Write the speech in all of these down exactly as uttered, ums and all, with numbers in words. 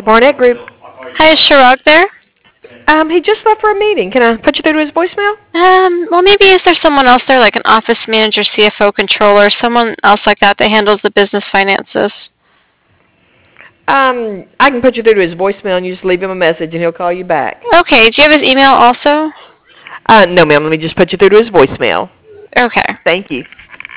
Barnett Group. Hi, is Chirag there? Um, he just left for a meeting. Can I put you through to his voicemail? Um, well, maybe is there someone else there, like an office manager, C F O, controller, someone else like that that handles the business finances? Um, I can put you through to his voicemail and you just leave him a message and he'll call you back. Okay, do you have his email also? Uh, no, ma'am. Let me just put you through to his voicemail. Okay. Thank you.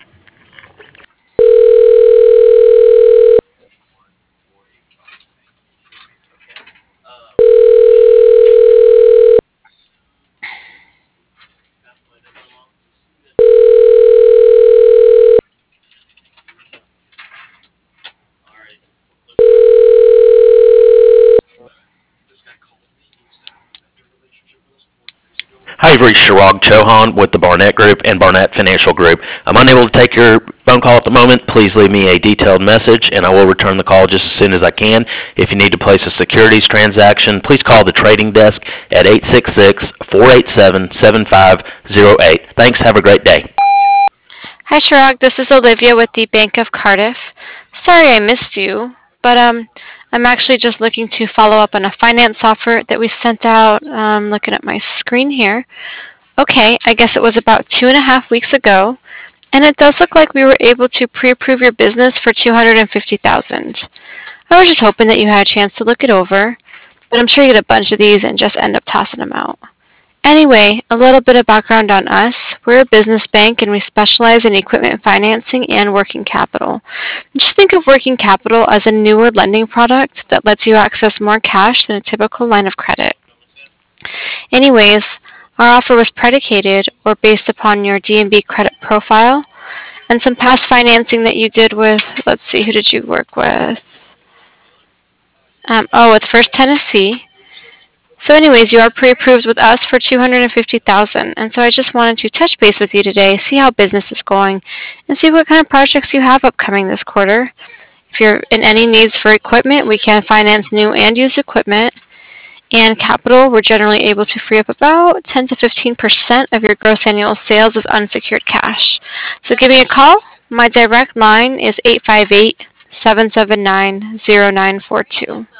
Hi, you've reached Chirag Chauhan with the Barnett Group and Barnett Financial Group. I'm unable to take your phone call at the moment. Please leave me a detailed message, and I will return the call just as soon as I can. If you need to place a securities transaction, please call the trading desk at eight six six, four eight seven, seven five zero eight. Thanks. Have a great day. Hi, Chirag. This is Olivia with the Bank of Cardiff. Sorry I missed you, but um, I'm actually just looking to follow up on a finance offer that we sent out. Um, looking at my screen here. Okay, I guess it was about two and a half weeks ago, and it does look like we were able to pre-approve your business for two hundred fifty thousand dollars. I was just hoping that you had a chance to look it over, but I'm sure you get a bunch of these and just end up tossing them out. Anyway, a little bit of background on us. We're a business bank and we specialize in equipment financing and working capital. Just think of working capital as a newer lending product that lets you access more cash than a typical line of credit. Anyways, our offer was predicated or based upon your D N B credit profile and some past financing that you did with, let's see, who did you work with? Um, oh, with First Tennessee. So anyways, you are pre-approved with us for two hundred fifty thousand dollars, and so I just wanted to touch base with you today, see how business is going, and see what kind of projects you have upcoming this quarter. If you're in any needs for equipment, we can finance new and used equipment. And capital, we're generally able to free up about ten to fifteen percent of your gross annual sales as unsecured cash. So give me a call. My direct line is eight five eight, seven seven nine, zero nine four two.